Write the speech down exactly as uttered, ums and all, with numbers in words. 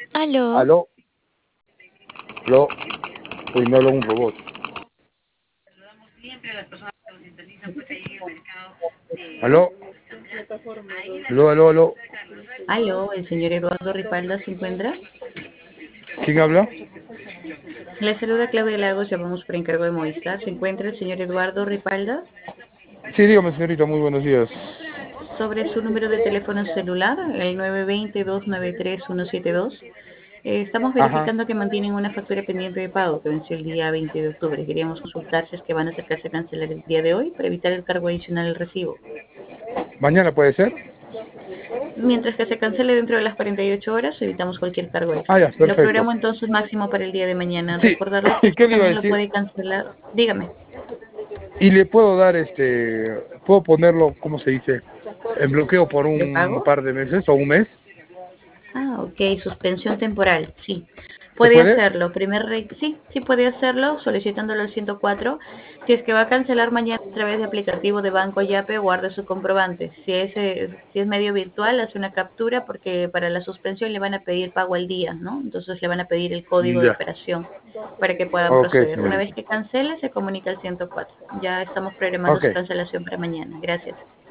Aló. Aló, aló. Uy, me habla un robot. Aló, aló, aló, aló. Aló, el señor Eduardo Ripalda se encuentra. ¿Quién habla? Le saluda Claudia Lagos, llamamos por encargo de Movistar. ¿Se encuentra el señor Eduardo Ripalda? Sí, dígame, señorita, muy buenos días. Sobre su número de teléfono celular, el nueve dos cero, dos nueve tres, uno siete dos. Eh, estamos Ajá. verificando que mantienen una factura pendiente de pago que venció el día veinte de octubre. Queríamos consultar si es que van a acercarse a cancelar el día de hoy para evitar el cargo adicional al recibo. ¿Mañana puede ser? Mientras que se cancele dentro de las cuarenta y ocho horas, evitamos cualquier cargo Ah, extra. ya, Lo perfecto. programo entonces máximo para el día de mañana. Sí, Recordarle que ¿qué usted le iba a también lo decir? puede cancelar. Dígame. Y le puedo dar este, puedo ponerlo, ¿cómo se dice? En bloqueo por ¿De un pago? par de meses o un mes. Ah, ok, suspensión temporal, sí. ¿Se Puede puede? hacerlo. Primer re- sí, sí puede hacerlo solicitándolo al ciento cuatro. Si es que va a cancelar mañana a través de aplicativo de Banco Yape, guarde su comprobante. Si es, eh, si es medio virtual, hace una captura porque para la suspensión le van a pedir pago al día, ¿no? Entonces le van a pedir el código de Ya. operación para que puedan Ok, proceder. Una vez señorita. que cancele, se comunica al ciento cuatro. Ya estamos programando Ok, su cancelación para mañana. Gracias.